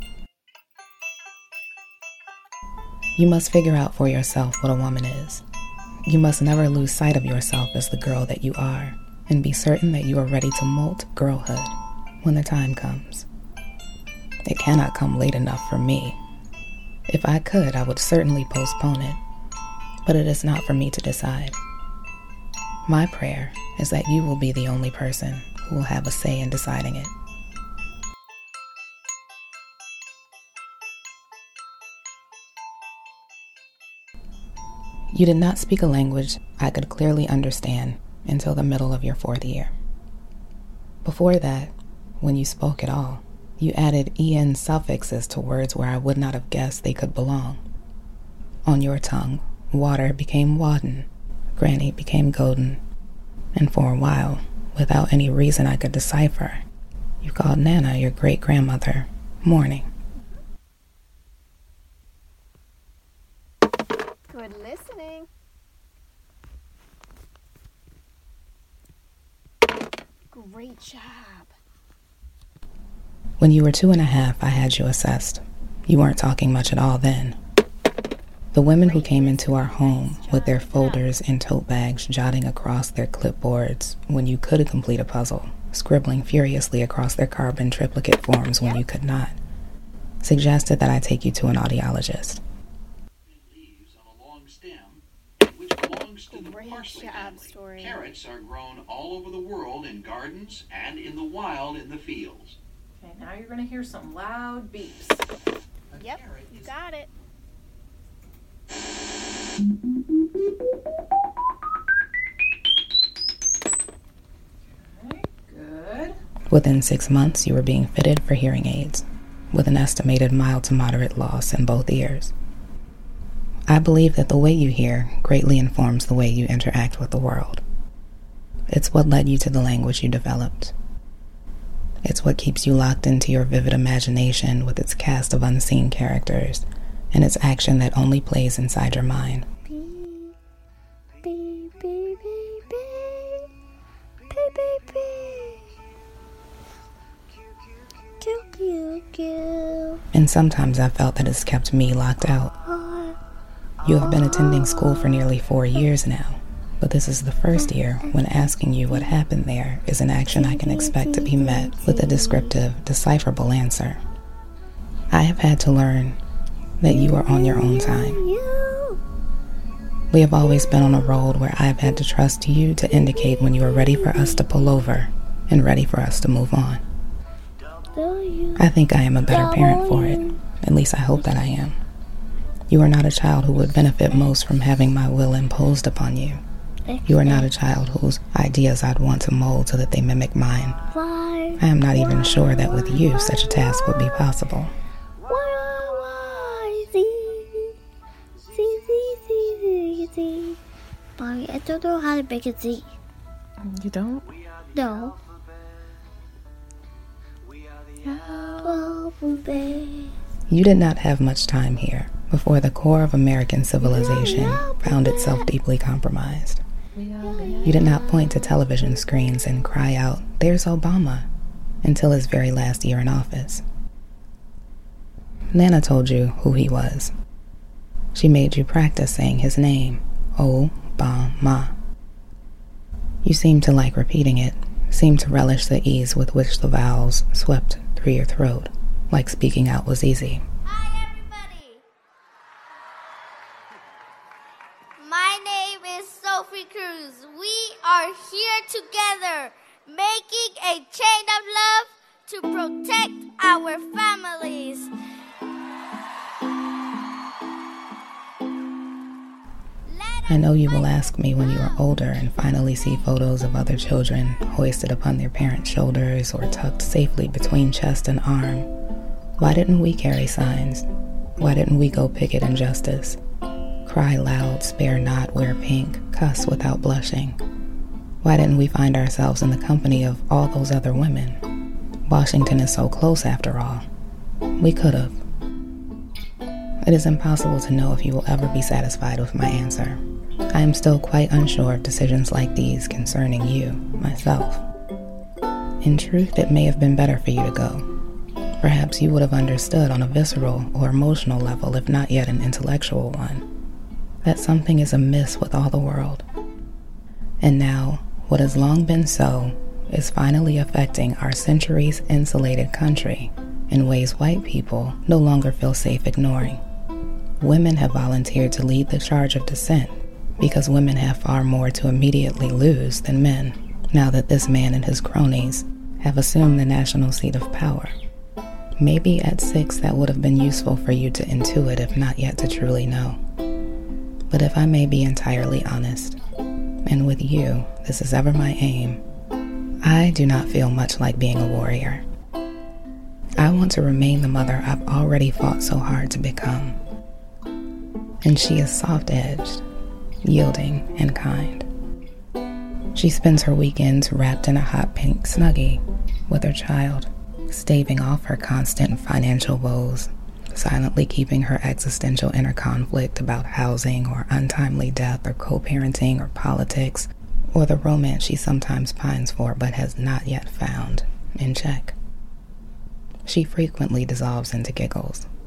You must figure out for yourself what a woman is. You must never lose sight of yourself as the girl that you are, and be certain that you are ready to molt girlhood when the time comes. It cannot come late enough for me. If I could, I would certainly postpone it, but it is not for me to decide. My prayer is that you will be the only person who will have a say in deciding it. You did not speak a language I could clearly understand until the middle of your 4th year. Before that, when you spoke at all, you added en suffixes to words where I would not have guessed they could belong. On your tongue, water became wadden, granny became golden, and for a while, without any reason I could decipher, you called Nana, your great-grandmother, Morning. Good listening. Great job. When you were 2.5, I had you assessed. You weren't talking much at all then. The women who came into our home with their folders and tote bags jotting across their clipboards when you could complete a puzzle, scribbling furiously across their carbon triplicate forms when you could not, suggested that I take you to an audiologist. Story. Carrots are grown all over the world in gardens and in the wild in the fields. Okay, now you're going to hear some loud beeps. Yep, you got it. Okay, good. Within 6 months, you were being fitted for hearing aids, with an estimated mild to moderate loss in both ears. I believe that the way you hear greatly informs the way you interact with the world. It's what led you to the language you developed. It's what keeps you locked into your vivid imagination with its cast of unseen characters and its action that only plays inside your mind. And sometimes I felt that it's kept me locked out. You have been attending school for nearly 4 years now, but this is the first year when asking you what happened there is an action I can expect to be met with a descriptive, decipherable answer. I have had to learn that you are on your own time. We have always been on a road where I have had to trust you to indicate when you are ready for us to pull over and ready for us to move on. I think I am a better parent for it. At least I hope that I am. You are not a child who would benefit most from having my will imposed upon you. You are not a child whose ideas I'd want to mold so that they mimic mine. I am not even sure that with you such a task would be possible. Mommy, I don't know how to make a Z. You don't? No. You did not have much time here before the core of American civilization found itself deeply compromised. You did not point to television screens and cry out, "There's Obama," until his very last year in office. Nana told you who he was. She made you practice saying his name, Obama. You seemed to like repeating it, seemed to relish the ease with which the vowels swept through your throat, like speaking out was easy. Hi, everybody. My name is Sophie Cruz. We are here together, making a chain of love to protect our families. I know you will ask me when you are older and finally see photos of other children hoisted upon their parents' shoulders or tucked safely between chest and arm. Why didn't we carry signs? Why didn't we go picket injustice? Cry loud, spare not, wear pink, cuss without blushing? Why didn't we find ourselves in the company of all those other women? Washington is so close after all. We could have. It is impossible to know if you will ever be satisfied with my answer. I am still quite unsure of decisions like these concerning you, myself. In truth, it may have been better for you to go. Perhaps you would have understood on a visceral or emotional level, if not yet an intellectual one, that something is amiss with all the world. And now, what has long been so is finally affecting our centuries insulated country in ways white people no longer feel safe ignoring. Women have volunteered to lead the charge of dissent because women have far more to immediately lose than men, now that this man and his cronies have assumed the national seat of power. Maybe at 6 that would have been useful for you to intuit, if not yet to truly know. But if I may be entirely honest, and with you, this is ever my aim, I do not feel much like being a warrior. I want to remain the mother I've already fought so hard to become. And she is soft-edged, yielding, and kind. She spends her weekends wrapped in a hot pink snuggie with her child, staving off her constant financial woes, silently keeping her existential inner conflict about housing or untimely death or co-parenting or politics or the romance she sometimes pines for but has not yet found in check. She frequently dissolves into giggles,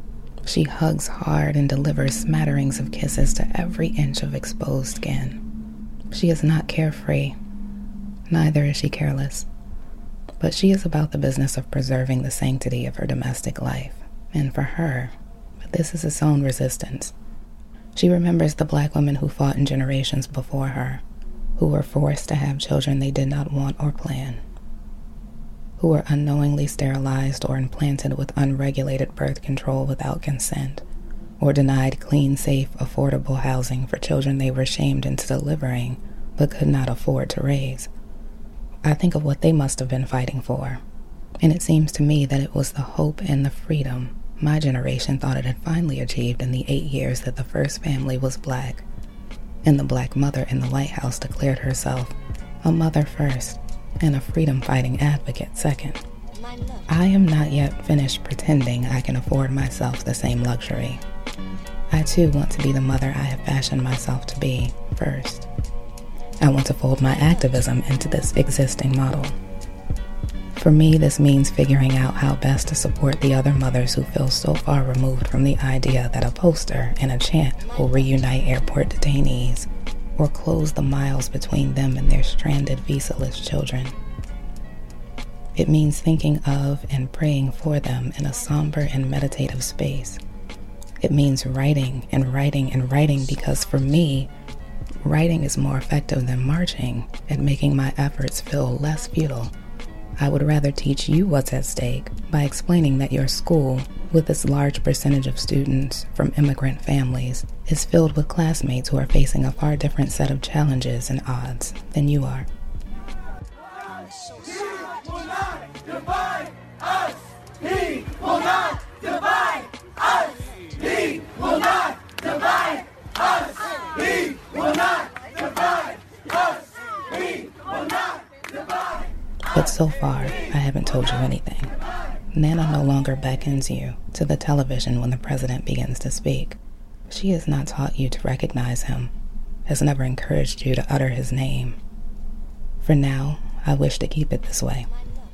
She hugs hard and delivers smatterings of kisses to every inch of exposed skin. She is not carefree. Neither is she careless. But she is about the business of preserving the sanctity of her domestic life. And for her, this is its own resistance. She remembers the black women who fought in generations before her, who were forced to have children they did not want or plan, who were unknowingly sterilized or implanted with unregulated birth control without consent, or denied clean, safe, affordable housing for children they were shamed into delivering but could not afford to raise. I think of what they must have been fighting for, and it seems to me that it was the hope and the freedom my generation thought it had finally achieved in the 8 years that the first family was black, and the black mother in the White House declared herself a mother first and a freedom-fighting advocate second. I am not yet finished pretending I can afford myself the same luxury. I too want to be the mother I have fashioned myself to be first. I want to fold my activism into this existing model. For me, this means figuring out how best to support the other mothers who feel so far removed from the idea that a poster and a chant will reunite airport detainees or close the miles between them and their stranded visa-less children. It means thinking of and praying for them in a somber and meditative space. It means writing and writing and writing because for me, writing is more effective than marching at making my efforts feel less futile. I would rather teach you what's at stake by explaining that your school, with its large percentage of students from immigrant families, is filled with classmates who are facing a far different set of challenges and odds than you are. But so far, I haven't told you anything. Nana no longer beckons you to the television when the president begins to speak. She has not taught you to recognize him, has never encouraged you to utter his name. For now, I wish to keep it this way.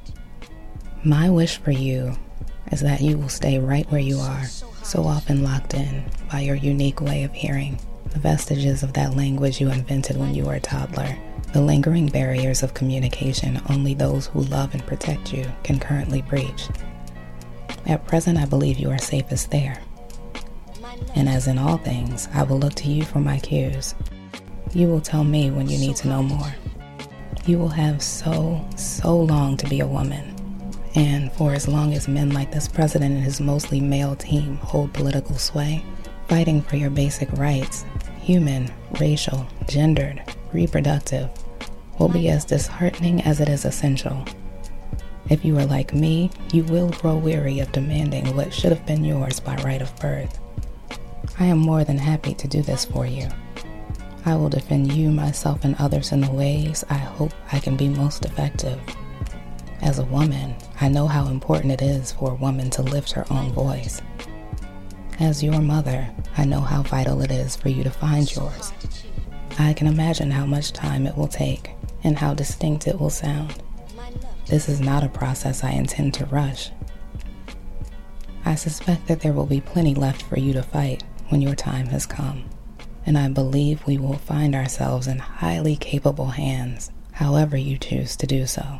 My wish for you is that you will stay right where you are, so often locked in by your unique way of hearing, the vestiges of that language you invented when you were a toddler, the lingering barriers of communication only those who love and protect you can currently breach. At present, I believe you are safest there. And as in all things, I will look to you for my cues. You will tell me when you need to know more. You will have so long to be a woman. And for as long as men like this president and his mostly male team hold political sway, fighting for your basic rights, human, racial, gendered, reproductive, will be as disheartening as it is essential. If you are like me, you will grow weary of demanding what should have been yours by right of birth. I am more than happy to do this for you. I will defend you, myself, and others in the ways I hope I can be most effective. As a woman, I know how important it is for a woman to lift her own voice. As your mother, I know how vital it is for you to find yours. I can imagine how much time it will take and how distinct it will sound. This is not a process I intend to rush. I suspect that there will be plenty left for you to fight when your time has come, and I believe we will find ourselves in highly capable hands, however you choose to do so.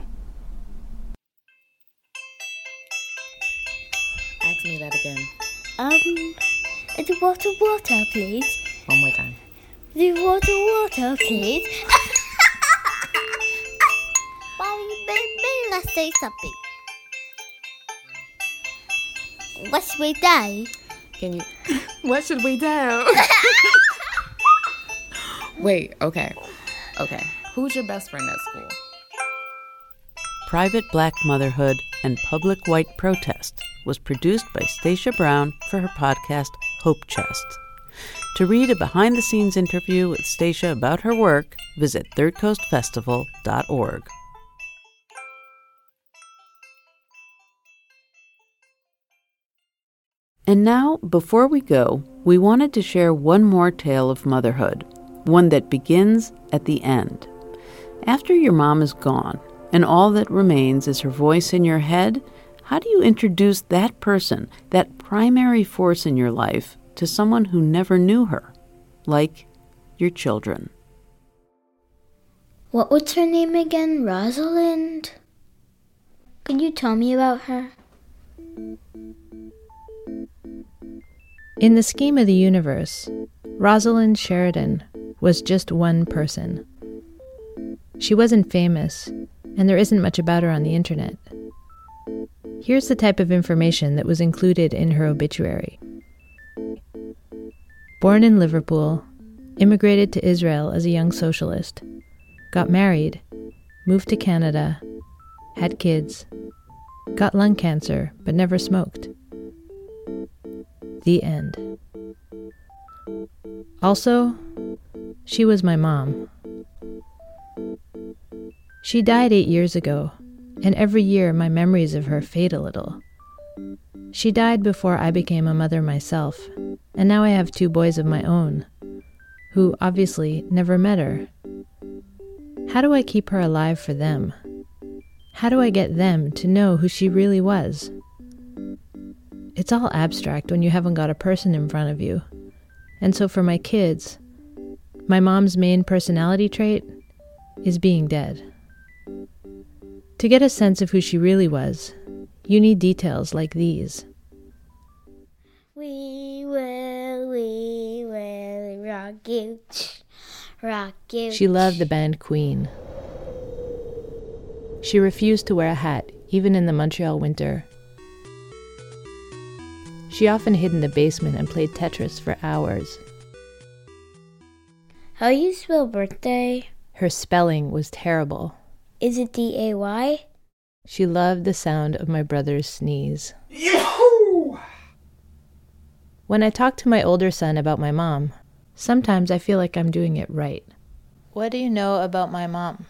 Ask me that again. The water, please. One more time. The water, please. Baby, let's say something. What should we do? Can you... What should we do? Wait, okay. Who's your best friend at school? Private Black Motherhood and Public White Protest was produced by Stacia Brown for her podcast Hope Chest. To read a behind-the-scenes interview with Stacia about her work, visit thirdcoastfestival.org. And now, before we go, we wanted to share one more tale of motherhood, one that begins at the end. After your mom is gone, and all that remains is her voice in your head, how do you introduce that person, that primary force in your life to someone who never knew her, like your children. What was her name again? Rosalind? Could you tell me about her? In the scheme of the universe, Rosalind Sheridan was just one person. She wasn't famous, and there isn't much about her on the internet. Here's the type of information that was included in her obituary. Born in Liverpool, immigrated to Israel as a young socialist, got married, moved to Canada, had kids, got lung cancer but never smoked. The end. Also, she was my mom. She died 8 years ago, and every year my memories of her fade a little. She died before I became a mother myself, and now I have 2 boys of my own, who obviously never met her. How do I keep her alive for them? How do I get them to know who she really was? It's all abstract when you haven't got a person in front of you. And so for my kids, my mom's main personality trait is being dead. To get a sense of who she really was, you need details like these. We will rock you, rock you. She loved the band Queen. She refused to wear a hat, even in the Montreal winter. She often hid in the basement and played Tetris for hours. How do you spell birthday? Her spelling was terrible. Is it D-A-Y? She loved the sound of my brother's sneeze. Yahoo! When I talk to my older son about my mom, sometimes I feel like I'm doing it right. What do you know about my mom?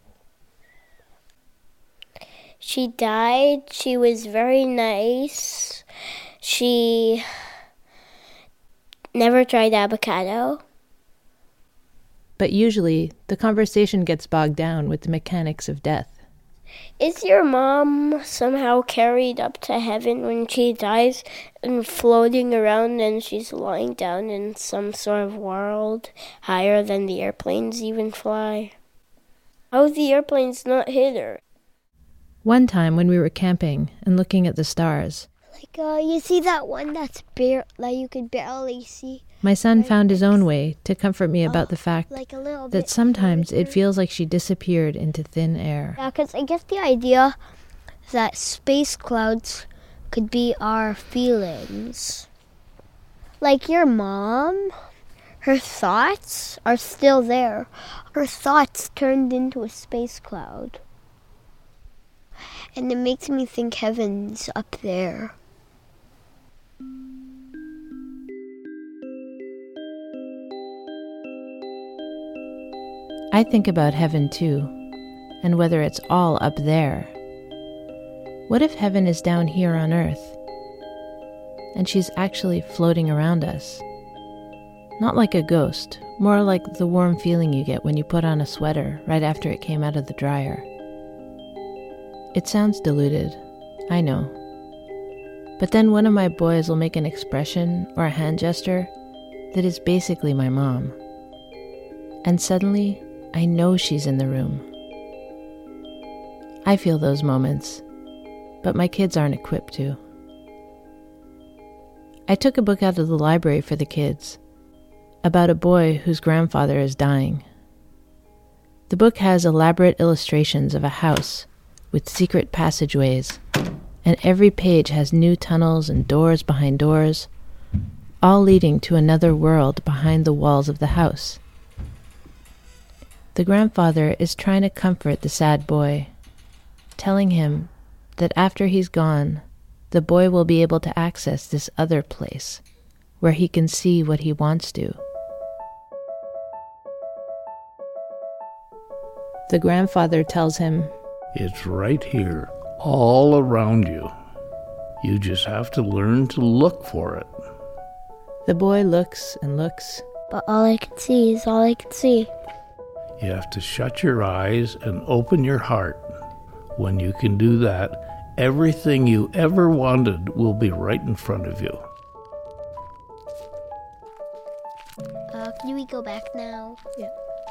She died. She was very nice. She never tried avocado. But usually, the conversation gets bogged down with the mechanics of death. Is your mom somehow carried up to heaven when she dies and floating around and she's lying down in some sort of world higher than the airplanes even fly? How's the airplanes not hit her? One time when we were camping and looking at the stars, You see that one that you could barely see? my son found his own way to comfort me about the fact that sometimes it feels like she disappeared into thin air. Yeah, because I guess the idea that space clouds could be our feelings. Like your mom, her thoughts are still there. Her thoughts turned into a space cloud. And it makes me think heaven's up there. I think about heaven too, and whether it's all up there. What if heaven is down here on earth, and she's actually floating around us? Not like a ghost, more like the warm feeling you get when you put on a sweater right after it came out of the dryer. It sounds deluded, I know. But then one of my boys will make an expression or a hand gesture that is basically my mom. And suddenly, I know she's in the room. I feel those moments, but my kids aren't equipped to. I took a book out of the library for the kids, about a boy whose grandfather is dying. The book has elaborate illustrations of a house with secret passageways, and every page has new tunnels and doors behind doors, all leading to another world behind the walls of the house. The grandfather is trying to comfort the sad boy, telling him that after he's gone, the boy will be able to access this other place, where he can see what he wants to. The grandfather tells him, "It's right here, all around you. You just have to learn to look for it." The boy looks and looks. But all I can see is all I can see. You have to shut your eyes and open your heart. When you can do that, Everything you ever wanted will be right in front of you. Can we go back now? Yeah.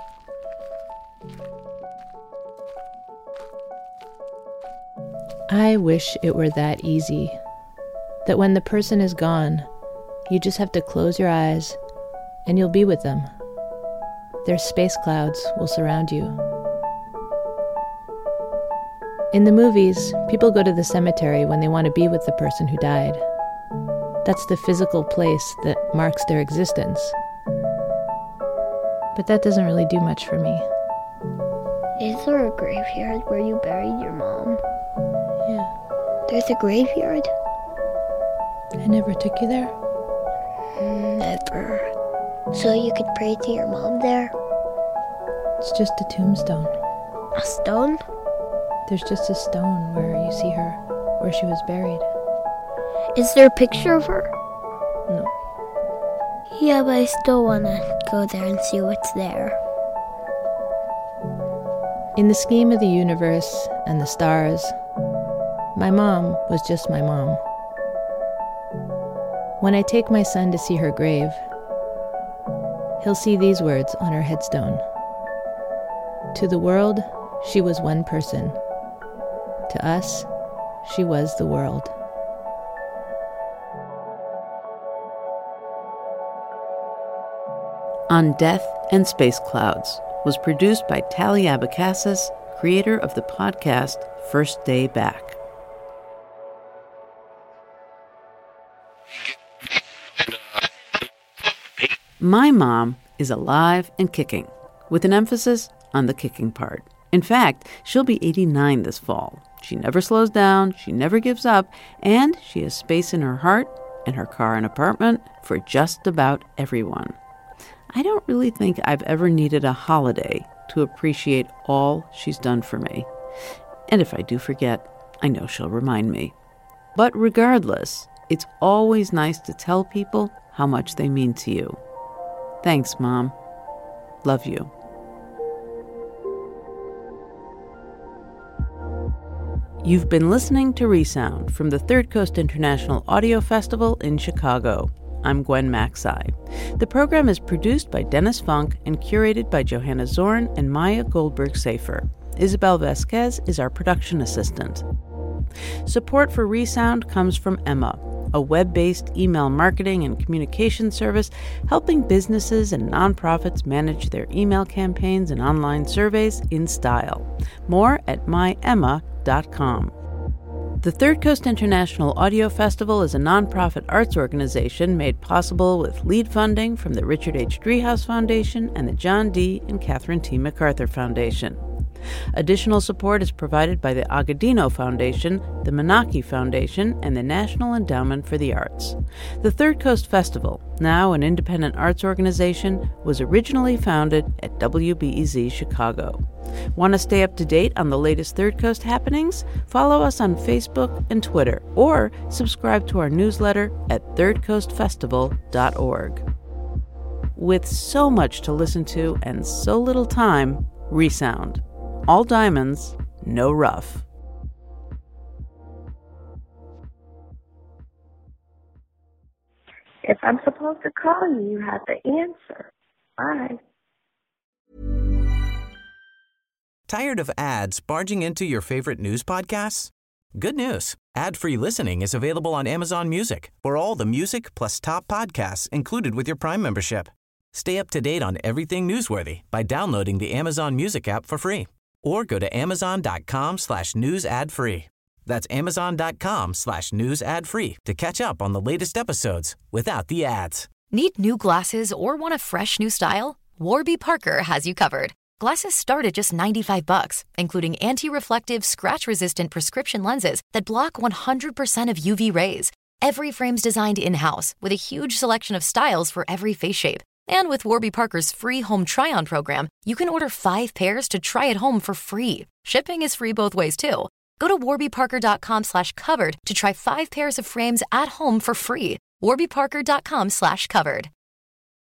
I wish it were that easy. That when the person is gone, you just have to close your eyes and you'll be with them. Their space clouds will surround you. In the movies, people go to the cemetery when they want to be with the person who died. That's the physical place that marks their existence. But that doesn't really do much for me. Is there a graveyard where you buried your mom? Yeah. There's a graveyard? I never took you there? Never. So you could pray to your mom there? It's just a tombstone. A stone? There's just a stone where you see her, where she was buried. Is there a picture of her? No. Yeah, but I still want to go there and see what's there. In the scheme of the universe and the stars, my mom was just my mom. When I take my son to see her grave, he'll see these words on her headstone. To the world, she was one person. To us, she was the world. On Death and Space Clouds was produced by Tally Abacassis, creator of the podcast First Day Back. My mom is alive and kicking, with an emphasis on the kicking part. In fact, she'll be 89 this fall. She never slows down, she never gives up, and she has space in her heart and her car and apartment for just about everyone. I don't really think I've ever needed a holiday to appreciate all she's done for me. And if I do forget, I know she'll remind me. But regardless, it's always nice to tell people how much they mean to you. Thanks, Mom. Love you. You've been listening to Resound from the Third Coast International Audio Festival in Chicago. I'm Gwen Macsai. The program is produced by Dennis Funk and curated by Johanna Zorn and Maya Goldberg-Safer. Isabel Vasquez is our production assistant. Support for Resound comes from Emma, a web-based email marketing and communication service helping businesses and nonprofits manage their email campaigns and online surveys in style. More at myemma.com. The Third Coast International Audio Festival is a nonprofit arts organization made possible with lead funding from the Richard H. Driehaus Foundation and the John D. and Catherine T. MacArthur Foundation. Additional support is provided by the Agudino Foundation, the Menaki Foundation, and the National Endowment for the Arts. The Third Coast Festival, now an independent arts organization, was originally founded at WBEZ Chicago. Want to stay up to date on the latest Third Coast happenings? Follow us on Facebook and Twitter, or subscribe to our newsletter at thirdcoastfestival.org. With so much to listen to and so little time, Resound. All diamonds, no rough. If I'm supposed to call you, you have to answer. Bye. Tired of ads barging into your favorite news podcasts? Good news. Ad-free listening is available on Amazon Music for all the music plus top podcasts included with your Prime membership. Stay up to date on everything newsworthy by downloading the Amazon Music app for free. Or go to amazon.com/news ad free. That's amazon.com/news ad free to catch up on the latest episodes without the ads. Need new glasses or want a fresh new style? Warby Parker has you covered. Glasses start at just $95, including anti-reflective, scratch-resistant prescription lenses that block 100% of UV rays. Every frame's designed in-house with a huge selection of styles for every face shape. And with Warby Parker's free home try-on program, you can order 5 pairs to try at home for free. Shipping is free both ways, too. Go to warbyparker.com/covered to try 5 pairs of frames at home for free. warbyparker.com/covered.